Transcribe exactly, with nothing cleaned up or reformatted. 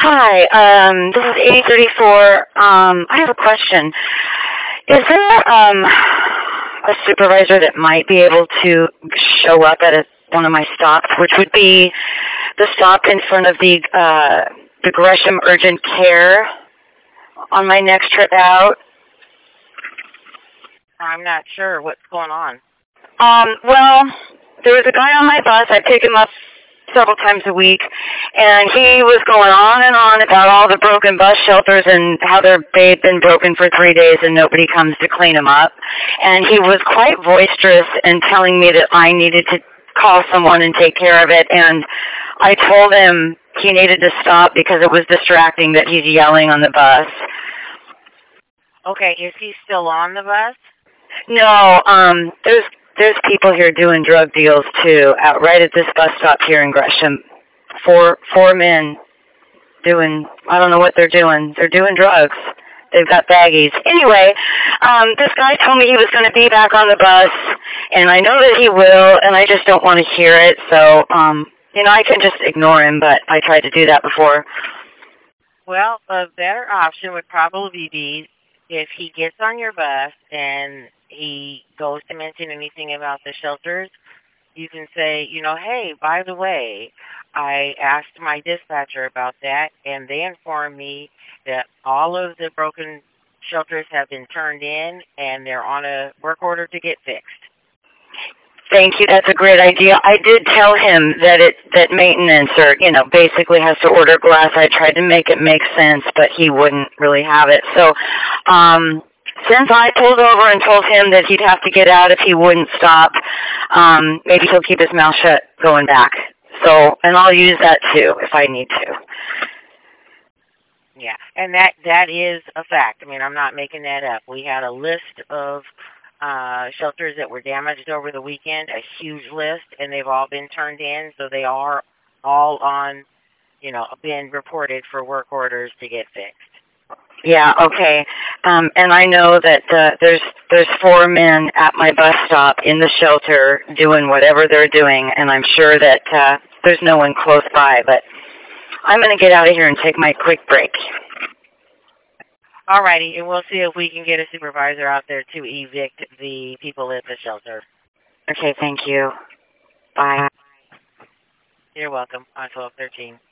Hi, um, this is eighty thirty-four. Um, I have a question. Is there um, a supervisor that might be able to show up at a, one of my stops, which would be the stop in front of the uh, the Gresham Urgent Care on my next trip out? I'm not sure what's going on. Um, well, there was a guy on my bus. I pick him up several times a week, and he was going on and on about all the broken bus shelters and how they're, they've been broken for three days and nobody comes to clean them up. And he was quite boisterous in telling me that I needed to call someone and take care of it, and I told him he needed to stop because it was distracting that he's yelling on the bus. Okay, is he still on the bus? No, um, there's there's people here doing drug deals too, out right at this bus stop here in Gresham. Four four men doing, I don't know what they're doing. They're doing drugs. They've got baggies. Anyway, um, this guy told me he was going to be back on the bus, and I know that he will, and I just don't want to hear it. So, um, you know, I can just ignore him, but I tried to do that before. Well, a better option would probably be if he gets on your bus and he goes to mention anything about the shelters, you can say, you know, hey, by the way, I asked my dispatcher about that, and they informed me that all of the broken shelters have been turned in, and they're on a work order to get fixed. Thank you. That's a great idea. I did tell him that it that maintenance, or you know, basically has to order glass. I tried to make it make sense, but he wouldn't really have it. So, um, since I pulled over and told him that he'd have to get out if he wouldn't stop, um, maybe he'll keep his mouth shut going back. So, and I'll use that too if I need to. Yeah, and that that is a fact. I mean, I'm not making that up. We had a list of uh, shelters that were damaged over the weekend, a huge list, and they've all been turned in, so they are all on, you know, been reported for work orders to get fixed. Yeah, okay. Um, and I know that uh, there's there's four men at my bus stop in the shelter doing whatever they're doing, and I'm sure that uh, there's no one close by, but I'm going to get out of here and take my quick break. All righty, and we'll see if we can get a supervisor out there to evict the people at the shelter. Okay, thank you. Bye. You're welcome on twelve thirteen.